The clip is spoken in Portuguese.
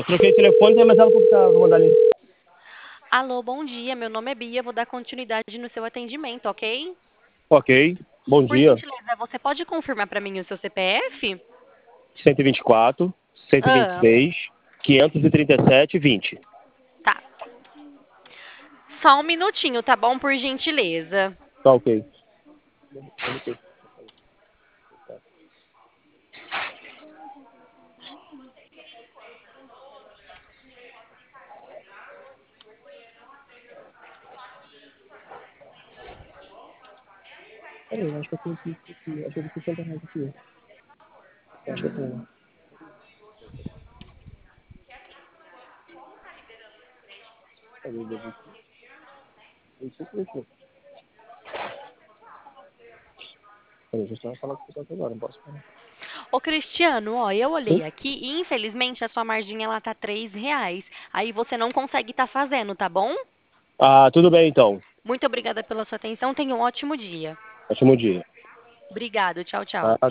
Troquei o telefone, tem mais ela pra vou mandar ali. Alô, bom dia. Meu nome é Bia. Vou dar continuidade no seu atendimento, ok? Ok, bom Por dia. gentileza, você pode confirmar para mim o seu CPF? 124, Ah, 126, 537, 20. tá. Só um minutinho, tá bom? Por gentileza. Tá ok. Peraí, eu acho que eu tenho aqui. Acho que eu tenho 60 reais aqui. Eu acho que eu tenho. Peraí, eu devo aqui. Isso, isso. Peraí, já estava falando com você agora, não posso parar. Ô, Cristiano, ó, eu Sim? olhei aqui e infelizmente a sua margem ela tá R$ 3. Aí você não consegue estar fazendo, tá bom? Ah, tudo bem então. Muito obrigada pela sua atenção. Tenha um ótimo dia. Ótimo dia. Obrigado. Tchau, tchau. Tá?